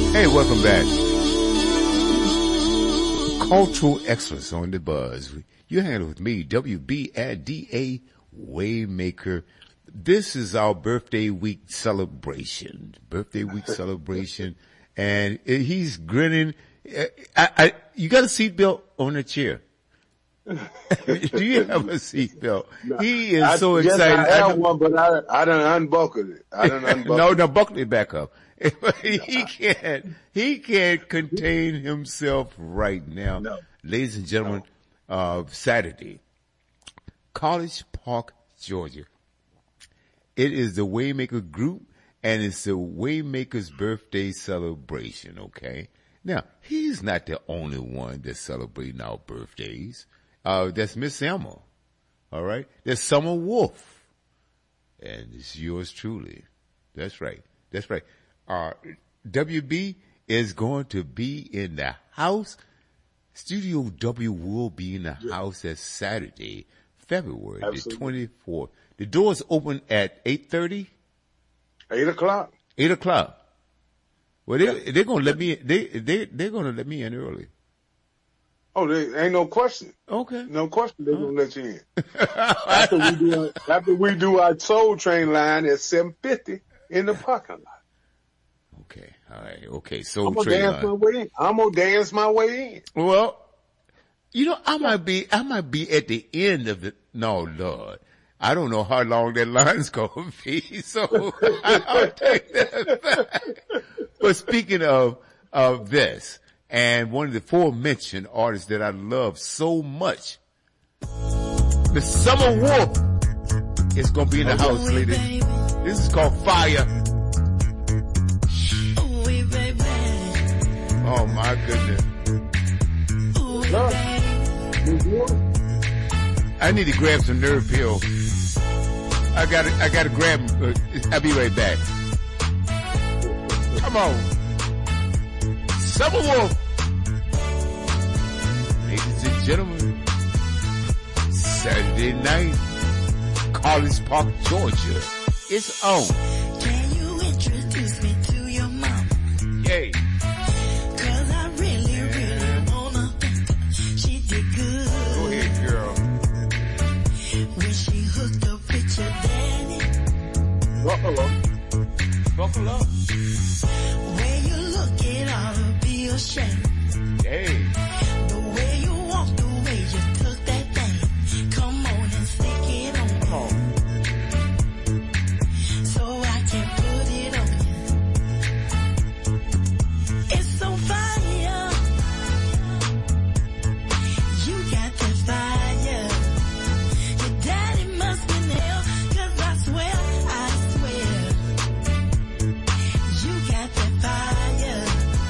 Hey, welcome back. Cultural Excellence on the Buzz. You handle with me, WB and DA Waymaker. This is our birthday week celebration. And he's grinning. You got a seatbelt on the chair. Do you have a seatbelt? No, he is so excited. I have one, but I done unbuckled it. No, buckle it back up. He can't contain himself right now. No. Ladies and gentlemen, Saturday, College Park, Georgia. It is the Waymaker group and it's the Waymaker's birthday celebration, okay? Now, he's not the only one that's celebrating our birthdays. That's Miss Emma. All right. There's Summer Wolf. And it's yours truly. That's right. WB is going to be in the house. Studio W will be in the house that Saturday, February the 24th. The doors open at 8:30? 8 o'clock. 8 o'clock. Well, they're going to let me, they're going to let me in early. Oh, there ain't no question. Okay. No question they're going to let you in. after we do our Soul Train line at 7:50 in the parking lot. Okay. All right. Okay. Soul I'm Train line. I'm going to dance my way in. Well, I might be at the end of it. No, Lord. I don't know how long that line's going to be, so I'll take that back. But speaking of this, and one of the aforementioned artists that I love so much, the Summer Wolf is going to be in the house, ladies. This is called Fire. Oh my goodness. I need to grab some nerve pills. I gotta grab them. I'll be right back. Come on. Summer Wolf. Ladies and gentlemen, Saturday night, College Park, Georgia. It's on. Can you introduce me to your mom? Yay. Cause I really wanna thank her. She did good. Go ahead, girl. When she hooked up with your daddy. Buckle up. When you look it ought to be ashamed. Hey. The way you walk, the way you took that thing. Come on and stick it on. Come on. So I can put it on you. It's on fire. You got that fire. Your daddy must be in hell, 'cause I swear. You got that fire.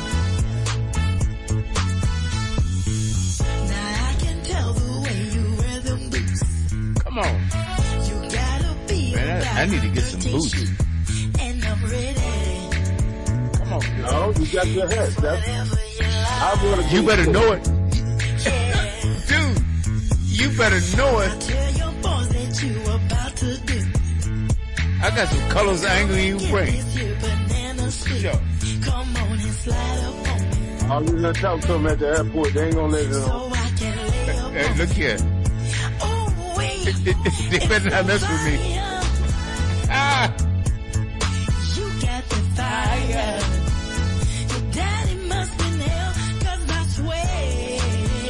Now I can tell the way you wear them boots. Come on. You gotta be Man, I need to get some boots. And I'm ready. Come on. No, you got your head. Whatever you like. You better know it. Yeah. Dude, you better know it. Tell your boys that you about to do. I got some colors I ain't gonna even bring. Get this here banana split. Sure. Come on and slide up on me. I'm going to talk to them at the airport. They ain't going to let it on. So I can lay up Hey, on look here. Oh, wait. They better not mess with me. Ah! You got the fire. Your daddy must be in hell, 'cause I swear.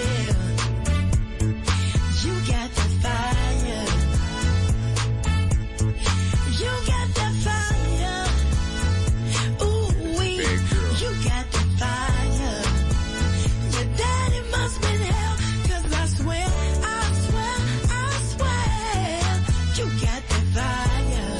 You got the fire. You got the fire. Ooh, wee. Big girl. You got the fire. Your daddy must be in hell, 'cause I swear. You got the fire.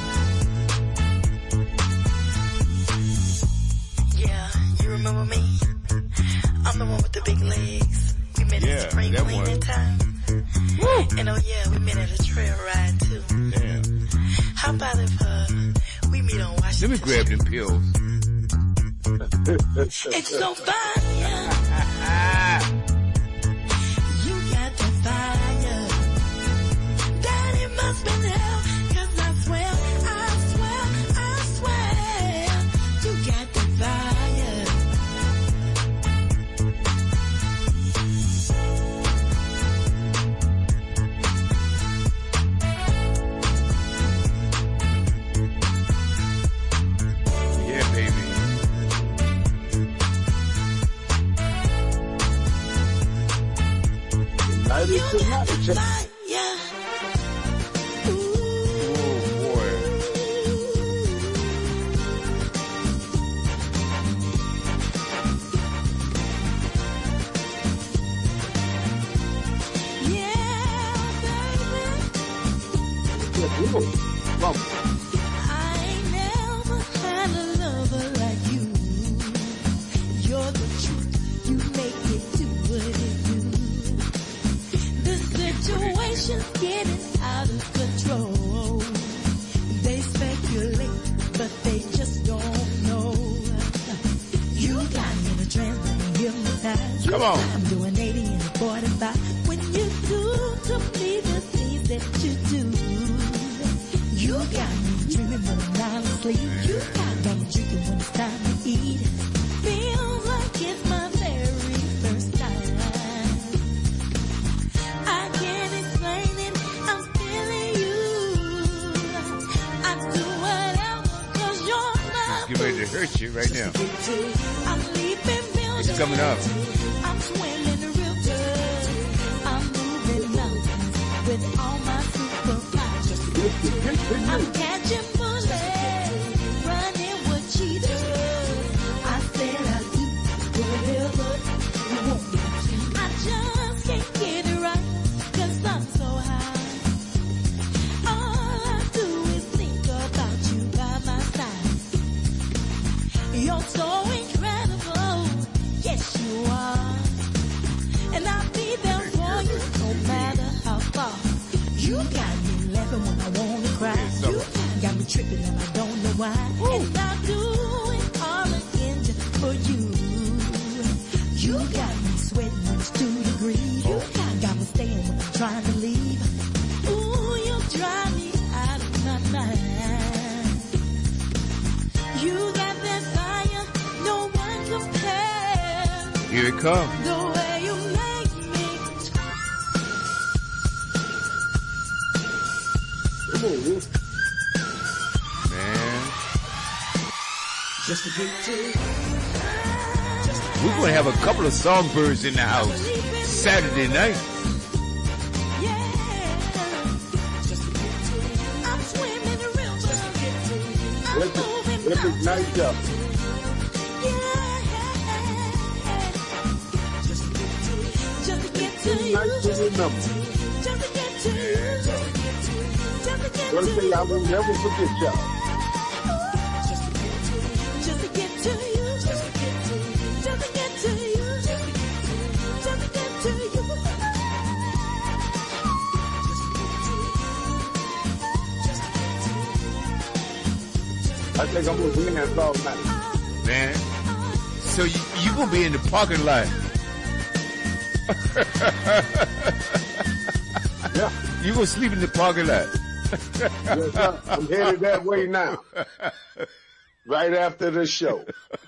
Yeah, you remember me? I'm the one with the big legs. We met Yeah, at spring that cleaning one. time. Woo! And oh yeah, we met at a trail ride too. Damn. How about if we meet on Let Washington? me grab them pills. It's so fire. You got the fire. Daddy must be in hell, 'cause I swear. You got the fire. But You it could not got the change. fire. Oh boy. Yeah, baby. Just look. Come. I ain't never had a lover like you. You're the truth. You make it do what it do. The situation's getting out of control. They speculate, but they just don't know. You got me in a trance and hypnotized. Come on. I'm doing 80 and 45. When you do to me the things that you do. You got me dreaming when I'm not asleep. You got me drinking when it's time to eat. Feels like it's my very first time. I can't explain it. I'm feeling you. I do whatever 'cause you're my Get ready to hurt you right now. I'm leaping buildings. It's coming up. I'm swimming real good. I'm moving mountains with all my superpowers. I'm catching bullets, running with cheetahs. I said I do whatever you want me to. I just can't get it right 'cause I'm so high. All I do is think about you by my side. You're so incredible, yes you are. And I'll be there for you no matter how far. You got me laughing when I wanna cry. so- You got me tripping and I don't know why. And I'll do it all again just for you. You got me sweating when it's 2 degrees. You got me staying when I'm trying to leave. Ooh, you drive me out of my mind. You got that fire, no one compares. Here it comes. The way you make me. Come on, Will. Man. Just to get to We're gonna have a couple of songbirds in the house Saturday night. I'm swimming real good. I'm moving Every mountains. night up. Just to get to you. Night to remember. Just to get to you. Just to get to you. Just to get Gonna to say you. I will never forget y'all. Just to get to you. Just to get to you. Just to get to you. Just to get to you. Just to get to you. Just to get to you. I think I'm gonna win that all night. Man. So you gonna be in the parking lot. Yeah. You gonna sleep in the parking lot. Yes, sir. I'm headed that way now. Right after the show.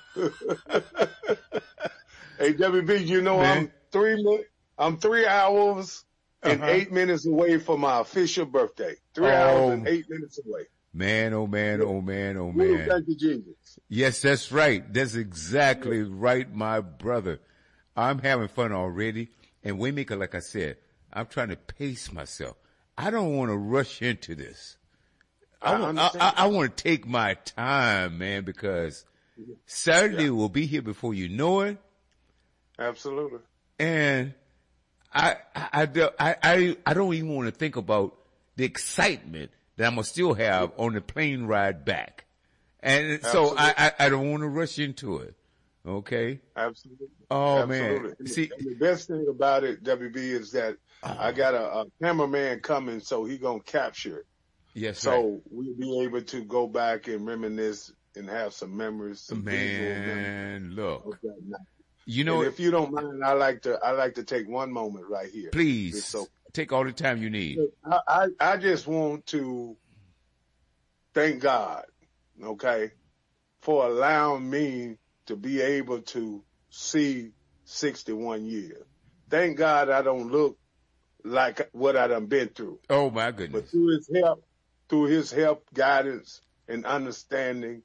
Hey, WB, you know Man. I'm 3 hours and 8 minutes away from my official birthday. 3 hours and 8 minutes away. Man, oh man, oh man, oh Ooh, man. thank you, Jesus. Yes, that's right. That's exactly right, my brother. I'm having fun already. And Waymaker, like I said, I'm trying to pace myself. I don't want to rush into this. I want to take my time, man, because Saturday will be here before you know it. Absolutely. And I don't even want to think about the excitement that I'm going to still have on the plane ride back. And so I don't want to rush into it. Okay? Absolutely. Oh, Absolutely. man. See, And the best thing about it, WB, is that I got a cameraman coming, so he gonna capture it. yes, So right. we'll be able to go back and reminisce and have some memories, some visual memories Man, look. of that night. You know, And if you don't mind, I like to take one moment right here. please So take all the time you need. I just want to thank God, okay, for allowing me to be able to see 61 years. Thank God I don't look like what I done been through. Oh, my goodness. But through his help, guidance, and understanding,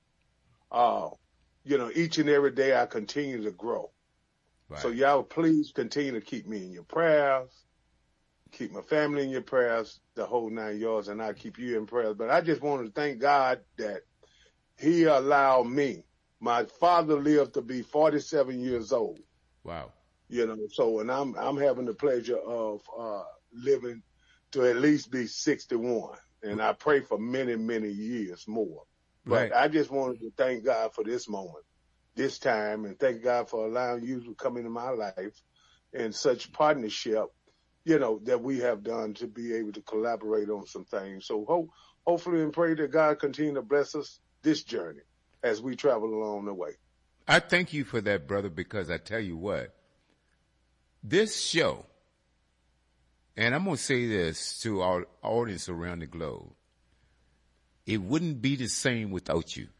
each and every day I continue to grow. Right. So y'all please continue to keep me in your prayers. Keep my family in your prayers, the whole 9 yards, and I keep you in prayers. But I just wanted to thank God that he allowed me. My father lived to be 47 years old. Wow. You know, so, and I'm having the pleasure of, living to at least be 61. And I pray for many, many years more. But Right. I just wanted to thank God for this moment, this time, and thank God for allowing you to come into my life in such partnership, you know, that we have done to be able to collaborate on some things. So hopefully and pray that God continue to bless us this journey as we travel along the way. I thank you for that, brother, because I tell you what, this show, and I'm going to say this to our audience around the globe, it wouldn't be the same without you.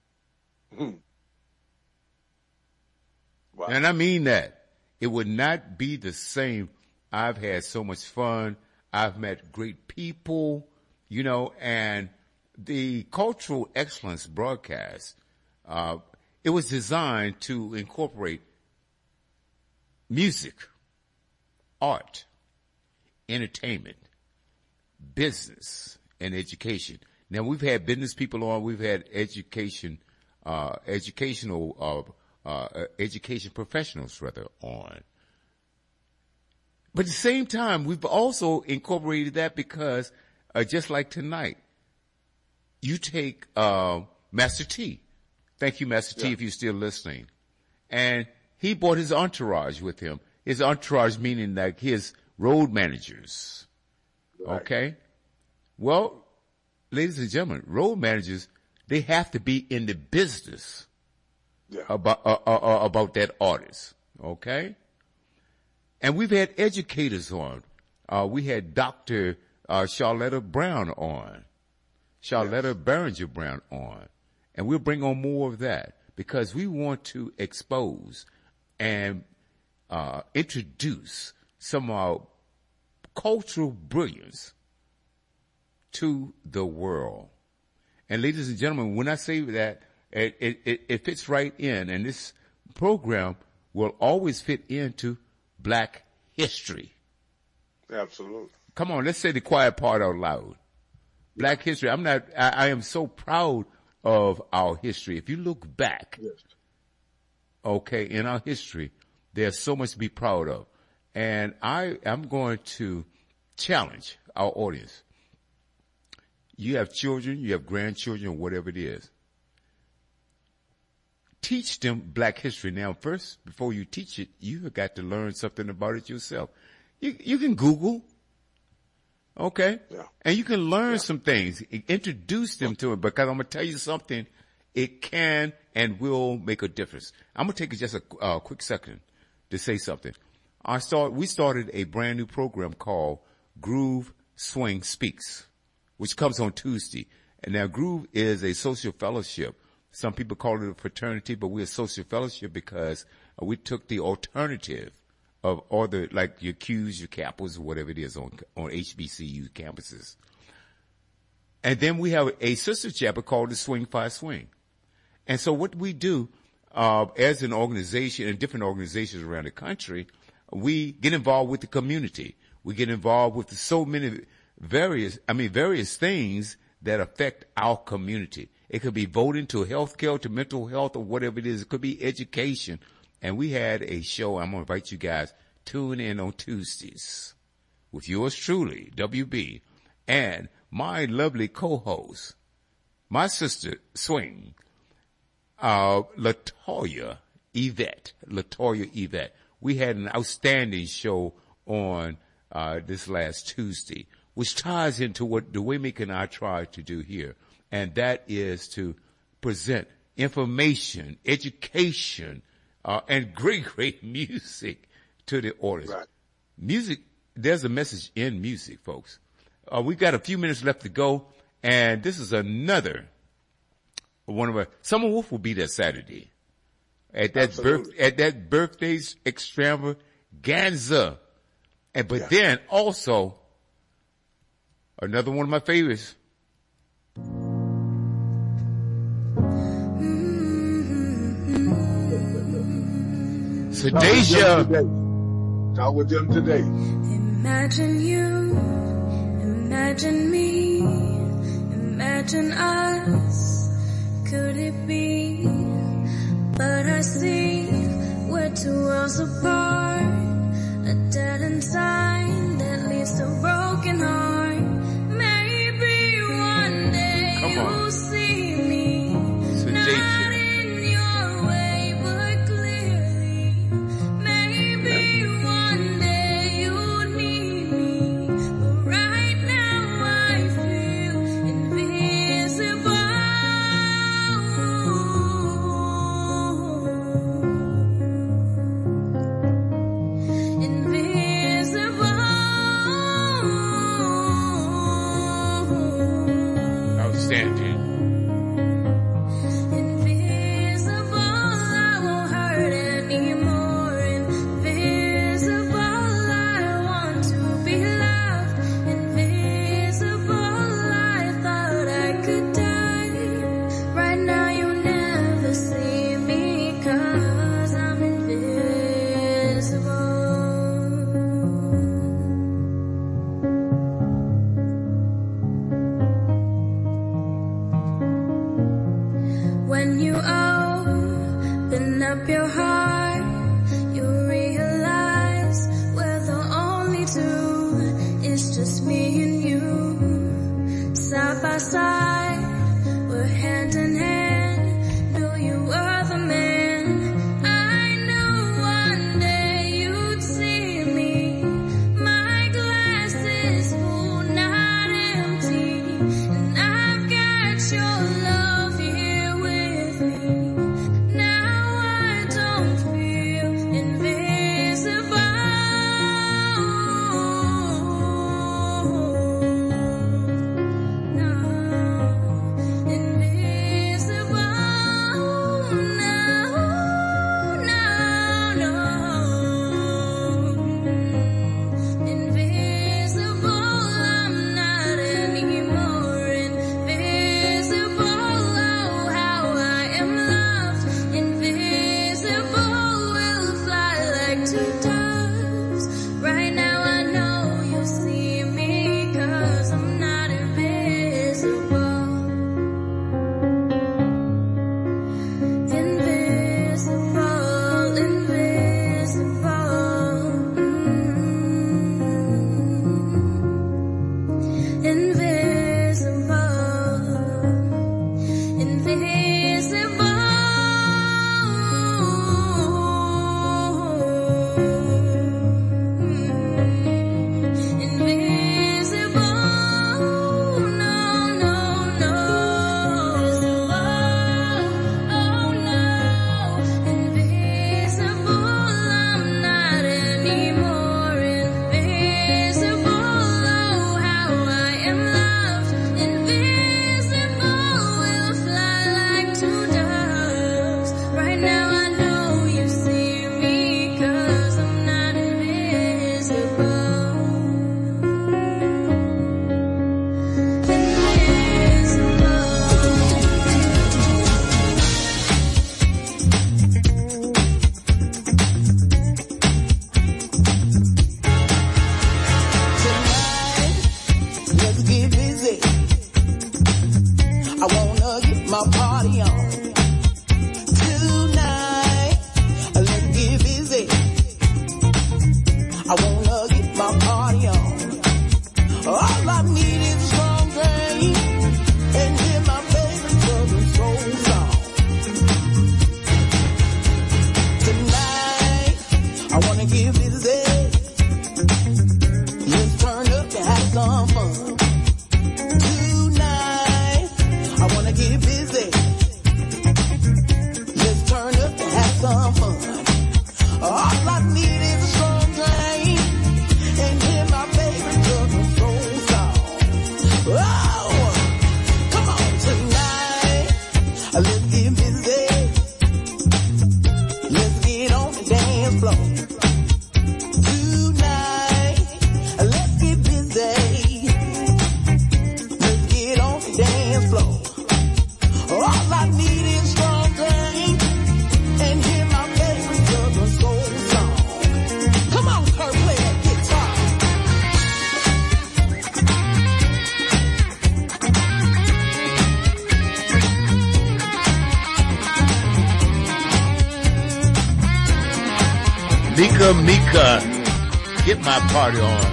Wow. And I mean that. It would not be the same. I've had so much fun. I've met great people, you know, and the Cultural Excellence broadcast, it was designed to incorporate music, art, entertainment, business, and education. Now, we've had business people on. We've had education professionals rather on. But at the same time, we've also incorporated that because, just like tonight, you take Master T. Thank you, Master T, if you're still listening. And he brought his entourage with him. His entourage meaning like his road managers. Right. Okay? Well, ladies and gentlemen, road managers, they have to be in the business about that artist. Okay? And we've had educators on. We had Dr. Charlotta Brown on. Charlotta Berenger Brown on. And we'll bring on more of that because we want to expose and introduce some of our cultural brilliance to the world. And ladies and gentlemen, when I say that, it fits right in, and this program will always fit into Black history. Absolutely. Come on, let's say the quiet part out loud. Black history. I am so proud of our history. If you look back, okay, in our history, there's so much to be proud of. And I'm going to challenge our audience. You have children, you have grandchildren, or whatever it is. Teach them Black history. Now, first, before you teach it, you've got to learn something about it yourself. You can Google, okay? Yeah. And you can learn some things. Introduce them to it, because I'm going to tell you something. It can and will make a difference. I'm going to take just a quick second to say something. We started a brand new program called Groove Swing Speaks, which comes on Tuesday. And now Groove is a social fellowship. Some people call it a fraternity, but we're a social fellowship because we took the alternative of all the, like your Qs, your Kappas, whatever it is on HBCU campuses. And then we have a sister chapter called the Swing Fi Swing. And so what we do, as an organization and different organizations around the country, we get involved with the community. We get involved with so many various things that affect our community. It could be voting to healthcare, to mental health, or whatever it is. It could be education. And we had a show. I'm going to invite you guys, tune in on Tuesdays with yours truly, WB, and my lovely co-host, my sister Swing, Latoya Yvette. We had an outstanding show on this last Tuesday, which ties into what the Waymaker and I try to do here, and that is to present information, education, and great music to the audience. Right. Music, there's a message in music, folks. We've got a few minutes left to go, and this is another one of our. Summer Wolf will be there Saturday at that birthday extravaganza, but then also another one of my favorites. So Deja. Talk with them today. Imagine you, imagine me, imagine us. Could it be? But I see we're 2 worlds apart. A dead end sign that leads to a broken heart. Maybe one day you'll see me. Not in your way, but clearly. Maybe one day you'll need me. But right now I feel invisible. Outstanding. Invisible, I won't hurt anymore. Invisible, I want to be loved. Invisible, I thought I could die. Right now you'll never see me 'cause I'm invisible. When you open up your heart, you realize we're the only two. It's just me and you, side by side, we're hand in hand. Knew you were the man. I knew one day you'd see me. My glass is full, not empty, and I've got your love here with me. Now I don't feel invisible. No. Mika, get my party on.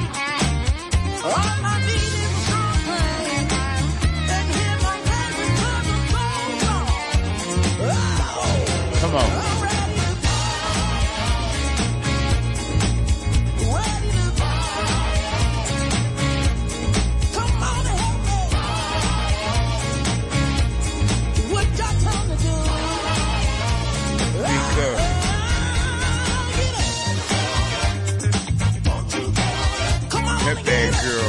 Come on. That bad girl.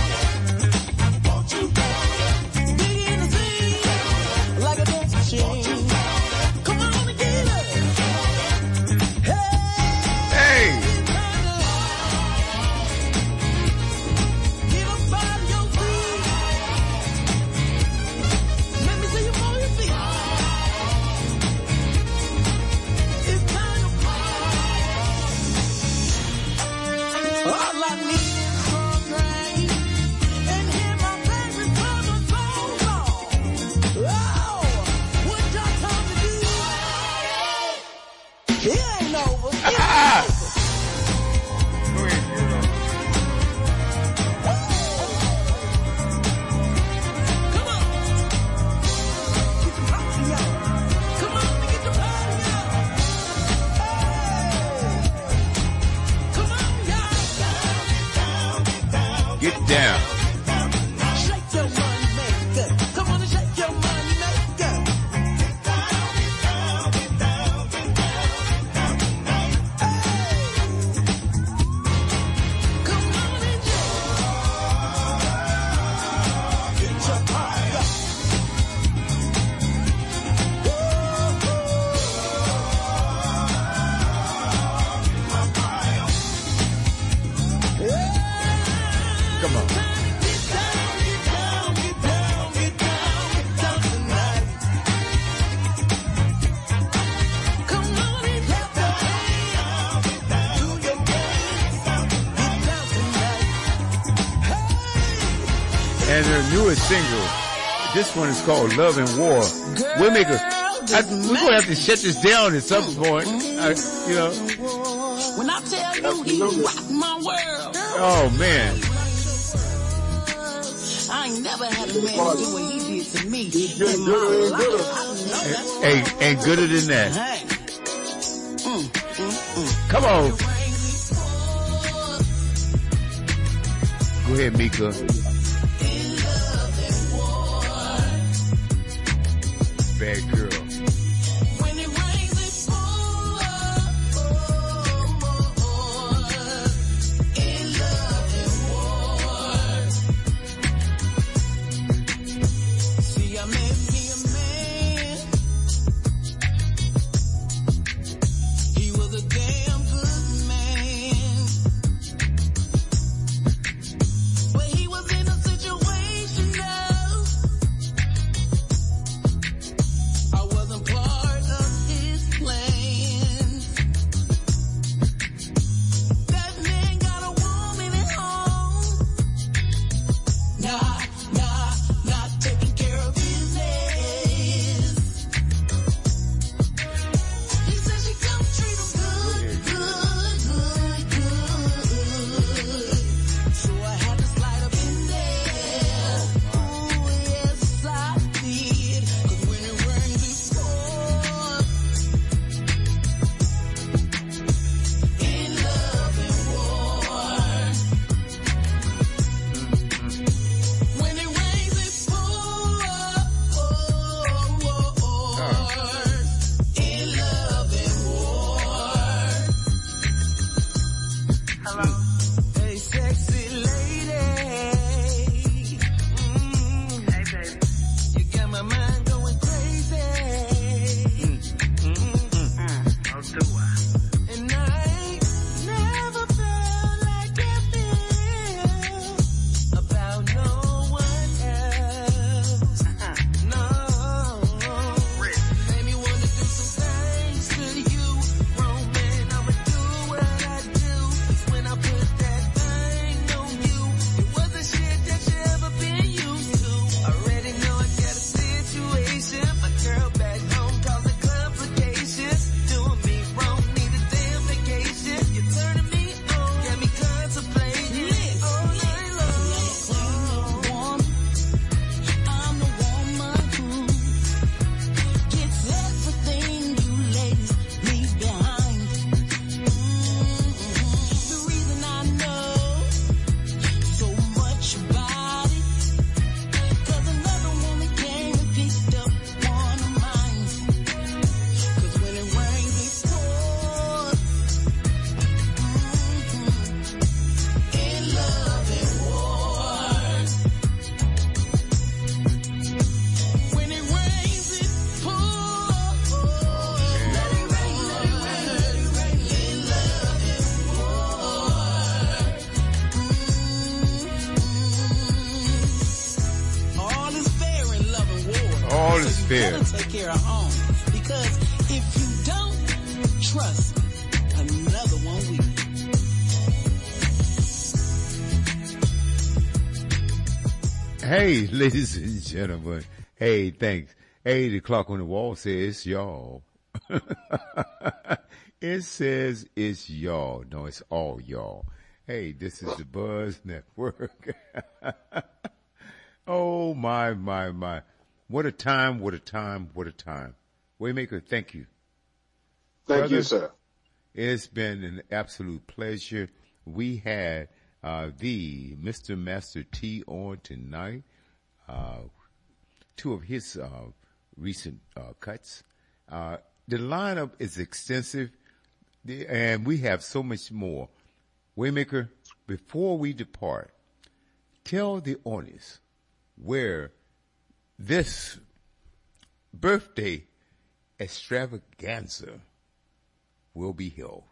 Like a dance machine. Come on and get it. Hey. Get up on your feet. Let me see you move your feet. It's time to party. All I need is some rain and hear my favorite brother song on. Oh, what y'all trying to do? It ain't over. It ain't over. Go ahead, girl. Come on. Get the party on. Come on and get the party on. Hey. Come on, y'all. Get down. Shake your money maker. Come on and shake your money maker. Come on and get your party on. Come on. And their newest single, this one is called Love and War. We'll make we're gonna have to shut this down at some point. You know. When I tell you he rocked my world, Oh man. I ain't never had a man do what he did to me in my life. I know that's Hey, ain't gooder than that. hey. Come on. Go ahead, Mika. Bad girl. When it rains, it pours. In love and war. See, I made me a man. He was a damn good man. But he was in a situation now. I was fair. gotta take care of home. Because if you don't, trust me, another one will. Hey, ladies and gentlemen. Hey, thanks. Hey, the clock on the wall says y'all. It says it's y'all. No, it's all y'all. Hey, this is the Buzz Network. Oh, my. What a time, what a time, what a time. Waymaker, thank you. Thank you, sir. It's been an absolute pleasure. We had the Mr. Master T on tonight. Two of his recent cuts. The lineup is extensive, and we have so much more. Waymaker, before we depart, tell the audience where this birthday extravaganza will be held.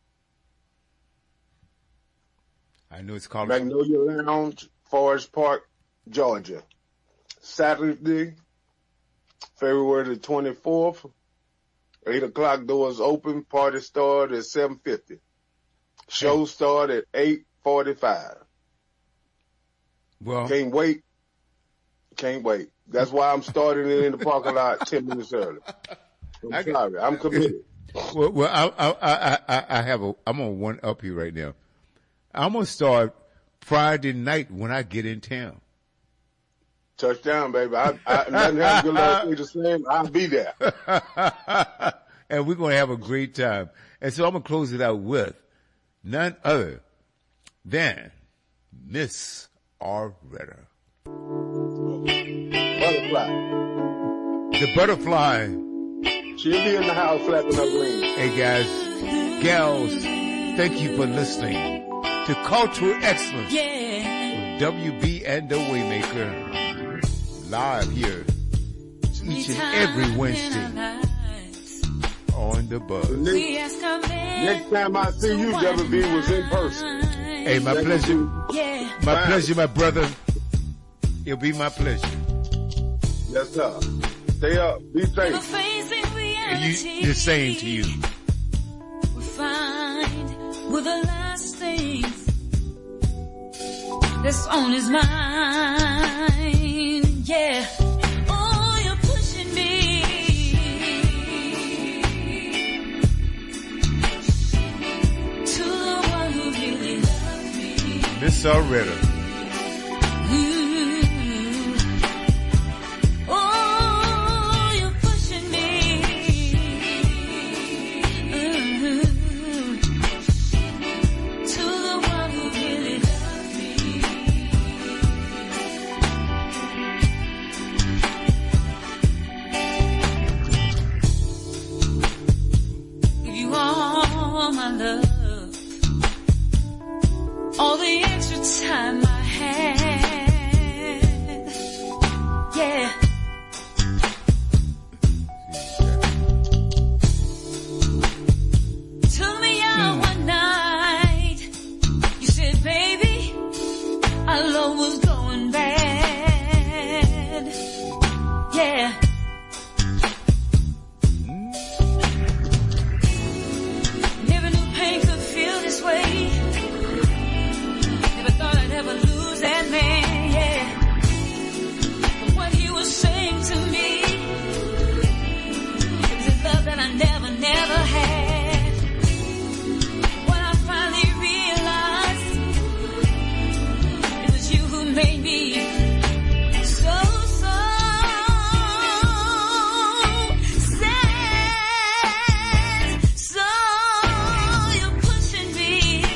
I know it's called Magnolia Lounge, Forest Park, Georgia. Saturday, February the 24th, 8 o'clock doors open, party start at 7:50. Show start at 8:45. Well, Can't wait. That's why I'm starting it in the parking lot 10 minutes early. I'm sorry. I'm committed. Well, I'm on one up here right now. I'm going to start Friday night when I get in town. Touchdown, baby. Nothing has good luck to say. I'll be there. And we're going to have a great time. And so I'm going to close it out with none other than Miss Aretta. Butterfly. The butterfly. She'll be in the house flapping her wings. Hey guys, gals, thank you for listening to Cultural Excellence with WB and the Waymaker, live here each and every Wednesday on the Buzz. Next time I see you, WB was in person. Hey, my pleasure. My pleasure, my brother. It'll be my pleasure. Yes, sir. Stay up. Be safe. The same to you. We find with the last things that's on his mind. Yeah. Oh, you're pushing me to the one who really loves me. Miss Aretta. All the extra time I had, yeah. Took me out one night. You said, baby, our love was going bad, yeah. Never knew pain could feel this way. Never lose that man, yeah. But what he was saying to me, it was a love that I never had. What I finally realized, it was you who made me so sad. So you're pushing me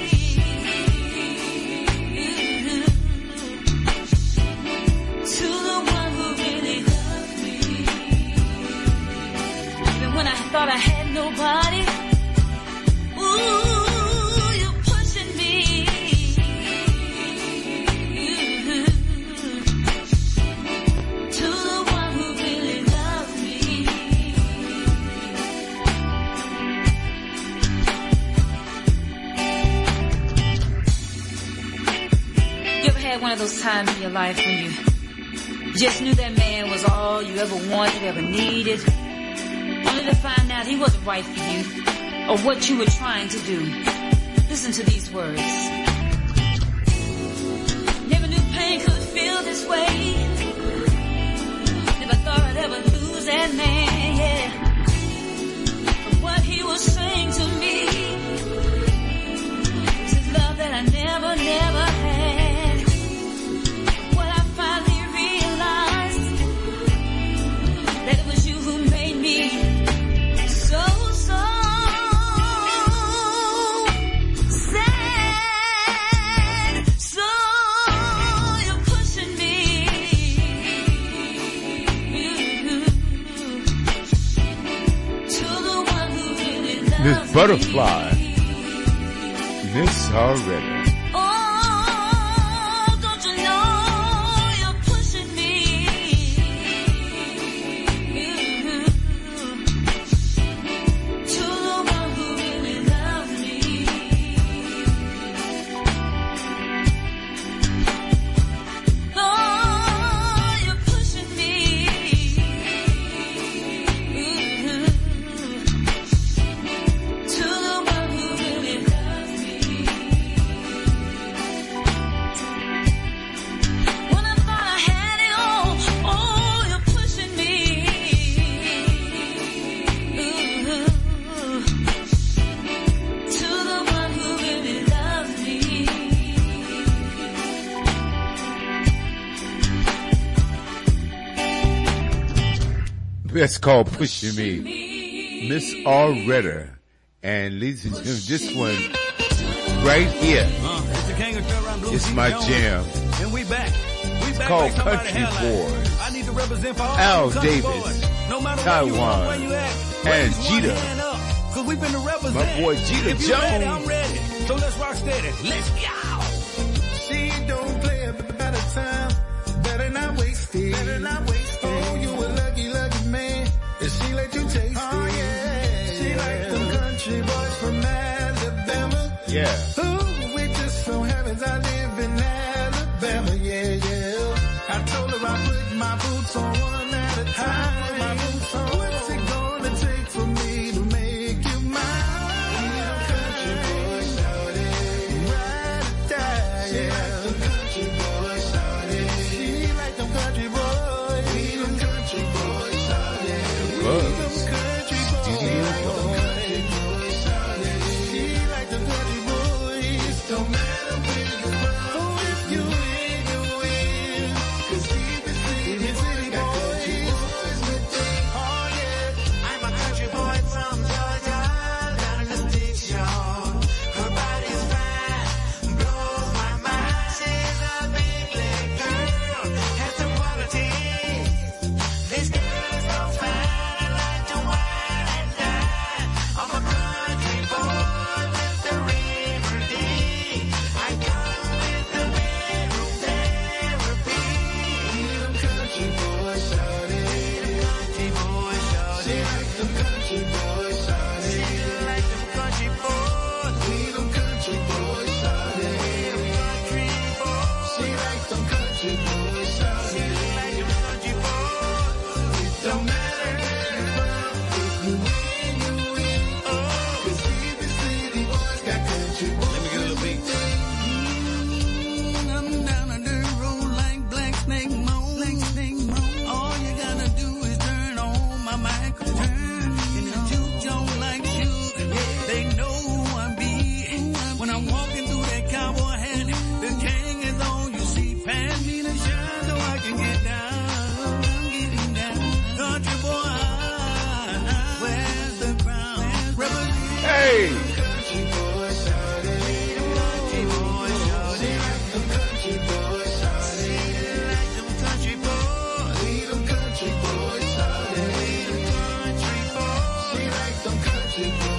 thought I had nobody. Ooh, you're pushing me to the one who really loves me. You ever had one of those times in your life when you Just knew that man was all you ever wanted, ever needed, only to find out he wasn't right for you or what you were trying to do. Listen to these words. Never knew pain could feel this way. Never thought I'd ever lose that man, yeah. But what he was saying to me was his love that I never had. What I finally realized, that it was you who made me so sad. So you're pushing me to the one who really loves Miss me. Butterfly, Miss Already. Oh, don't you know you're pushing me to the one who really loves me. Oh, you're pushing me to the one who really loves me. When I thought I had it all, oh, you're pushing me to the one who really loves me. That's called Pushing Me. Miss Already. And ladies and gentlemen, this one right here It's the King of Trail Blues. is my jam. And we back. We back called like somebody Country hairline. Boys. I need to represent for all Al country Davis, boys. No matter Taiwan, where you are, where you at, and raise one Jeter. hand up, 'cause we finna represent. My boy Jeter If you ready, Jones. I'm ready. So let's rock steady. Let's go. She don't play about a time. Better not waste it. Better not waste it. Oh, you a lucky, lucky man. And she let you taste it. Oh, yeah. She like them country boys from Alabama. Yeah. Ooh, it just so happens I live in Alabama. Yeah, yeah. I told her I put my boots on one at a time. My boots on. What's it gonna take for me to make you mine? Country boy, shawty. Ride or die, yeah. She like them country boys, shawty. She like them country boys. We them country boys, shawty. We Buzz. them country boys. Studio Like them country boys, shawty. She like them country boys. Don't matter where you're from. Oh, if you win, you win. 'Cause even city boys got country boys with them. Oh, yeah. I'm a country boy from Georgia, down in the station. Her body's fine, blows my mind. She's a big leg girl, has some qualities. This girl is so fine, I like to wine and dine. I'm a country boy with the River D. I come with the bedroom therapy. We them country boys, shawty. Country boy, shawty. She like them country boys, shawty. She like them country boys. We them country boys, shawty. Country boys. She like them country boys, shawty. Like them country boys. It don't matter where you're from. If you win, you win. 'Cause even city boys got country boys. Let me get a little beat. I'm down a dirt road like Black Snake Moan. All you gotta do is turn on my microphone. And the juke on like sugar. They know who I be. When I'm walking through that cowboy hat, the king is on. You see, pass me the shine so I can get down. Getting down. Country boy, where's the crown? Represent. Hey! Country boys, shawty. Country boys, shawty. Them country boys, shawty. Like them country boys. We them country boys, shawty. Country boys. She like them country boys.